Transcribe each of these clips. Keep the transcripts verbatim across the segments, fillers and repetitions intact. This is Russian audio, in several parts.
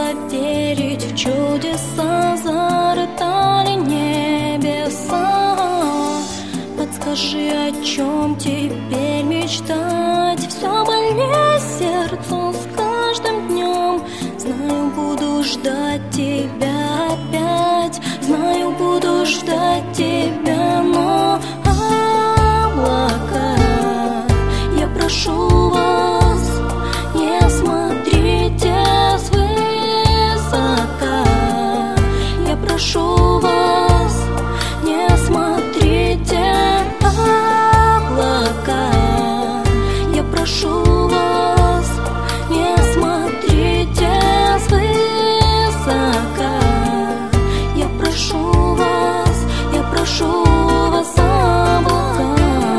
поверить в чудеса, зарыдали небеса. Подскажи, о чем теперь мечтать? Все больнее сердцу с каждым днем. Знаю, буду ждать тебя опять. Знаю, буду ждать тебя, но облака, я прошу вас, не смотрите свысока. Я прошу вас, не смотрите облака. Я прошу вас, не смотрите свысока. Я прошу вас, я прошу вас, облака.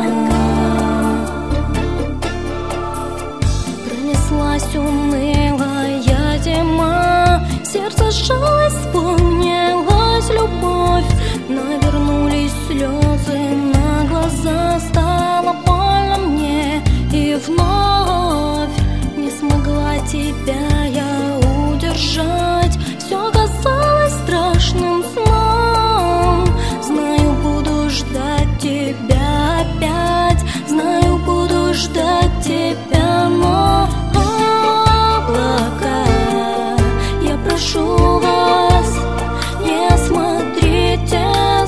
Пронеслась унылая зима, сердце сжалось, вспомнилась любовь. Навернулись слезы на глаза, стало больно мне. И вновь не смогла тебя я удержать. Все казалось страшным сном. Знаю, буду ждать тебя опять. Знаю, буду ждать тебя, но облака, я прошу вас, не смотрите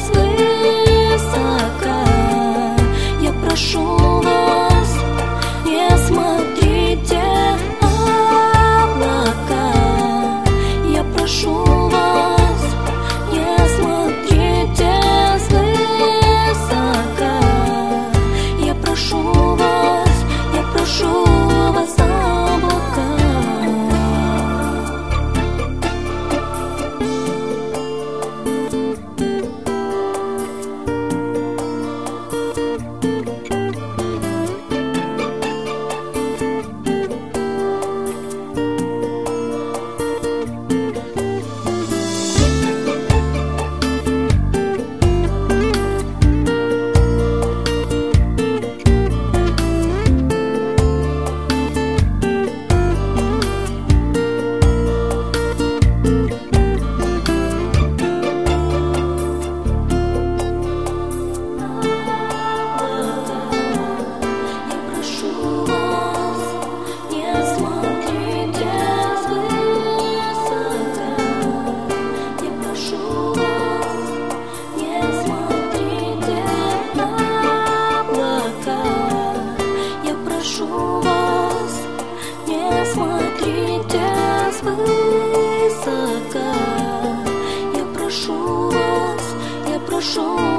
свысока. Я прошу вас, не смотрите облака. Я прошу вас, не смотрите свысока. Я прошу вас, я прошу вас, облака. Смотрите свысока. Я прошу вас, я прошу.